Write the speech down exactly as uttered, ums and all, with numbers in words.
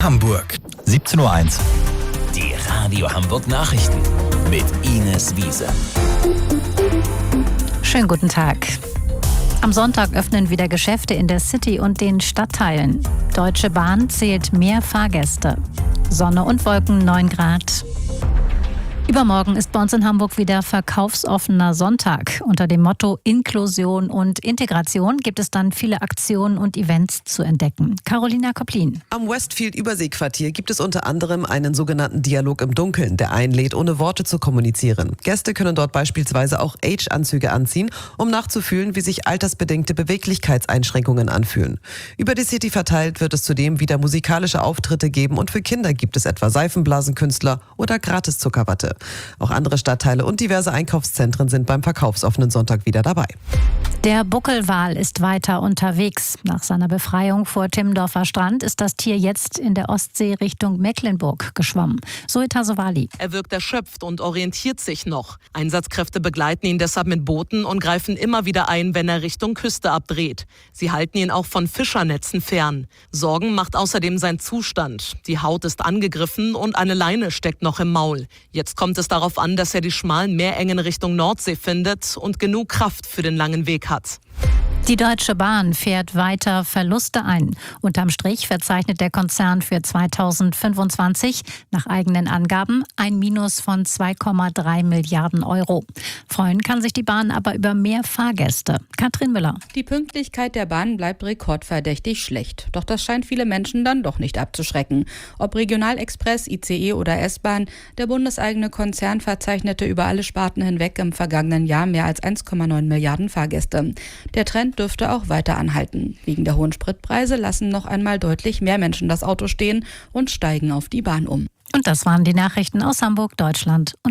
Hamburg. siebzehn Uhr eins. Die Radio Hamburg Nachrichten mit Ines Wiese. Schönen guten Tag. Am Sonntag öffnen wieder Geschäfte in der City und den Stadtteilen. Deutsche Bahn zählt mehr Fahrgäste. Sonne und Wolken, neun Grad. Übermorgen ist bei uns in Hamburg wieder verkaufsoffener Sonntag. Unter dem Motto Inklusion und Integration gibt es dann viele Aktionen und Events zu entdecken. Carolina Koplin. Am Westfield-Überseequartier gibt es unter anderem einen sogenannten Dialog im Dunkeln, der einlädt, ohne Worte zu kommunizieren. Gäste können dort beispielsweise auch Age-Anzüge anziehen, um nachzufühlen, wie sich altersbedingte Beweglichkeitseinschränkungen anfühlen. Über die City verteilt wird es zudem wieder musikalische Auftritte geben und für Kinder gibt es etwa Seifenblasenkünstler oder Gratis-Zuckerwatte. Auch andere Stadtteile und diverse Einkaufszentren sind beim verkaufsoffenen Sonntag wieder dabei. Der Buckelwal ist weiter unterwegs. Nach seiner Befreiung vor Timmendorfer Strand ist das Tier jetzt in der Ostsee Richtung Mecklenburg geschwommen. Zoe Tasovali. Er wirkt erschöpft und orientiert sich noch. Einsatzkräfte begleiten ihn deshalb mit Booten und greifen immer wieder ein, wenn er Richtung Küste abdreht. Sie halten ihn auch von Fischernetzen fern. Sorgen macht außerdem sein Zustand. Die Haut ist angegriffen und eine Leine steckt noch im Maul. Jetzt kommt es darauf an, dass er die schmalen Meerengen Richtung Nordsee findet und genug Kraft für den langen Weg hat. Die Deutsche Bahn fährt weiter Verluste ein. Unterm Strich verzeichnet der Konzern für zweitausendfünfundzwanzig nach eigenen Angaben ein Minus von zwei Komma drei Milliarden Euro. Freuen kann sich die Bahn aber über mehr Fahrgäste. Katrin Müller. Die Pünktlichkeit der Bahn bleibt rekordverdächtig schlecht. Doch das scheint viele Menschen dann doch nicht abzuschrecken. Ob Regionalexpress, I C E oder S-Bahn, der bundeseigene Konzern verzeichnete über alle Sparten hinweg im vergangenen Jahr mehr als eins Komma neun Milliarden Fahrgäste. Der Trend dürfte auch weiter anhalten. Wegen der hohen Spritpreise lassen noch einmal deutlich mehr Menschen das Auto stehen und steigen auf die Bahn um. Und das waren die Nachrichten aus Hamburg, Deutschland und